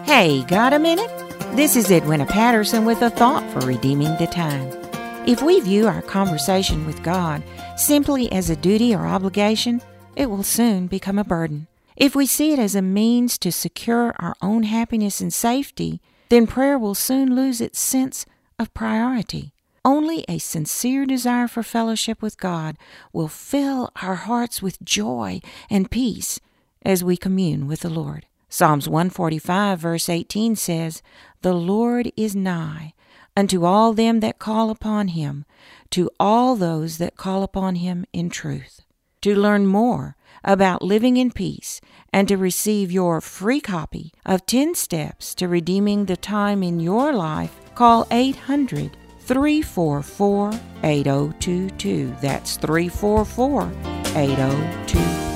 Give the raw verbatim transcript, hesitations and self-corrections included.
Hey, got a minute? This is Edwina Patterson with a thought for redeeming the time. If we view our conversation with God simply as a duty or obligation, it will soon become a burden. If we see it as a means to secure our own happiness and safety, then prayer will soon lose its sense of priority. Only a sincere desire for fellowship with God will fill our hearts with joy and peace as we commune with the Lord. Psalms one forty-five verse eighteen says, "The Lord is nigh unto all them that call upon him, to all those that call upon him in truth." To learn more about living in peace and to receive your free copy of ten Steps to Redeeming the Time in Your Life, call eight hundred, three four four, eight oh two two. That's three four four, eight oh two two.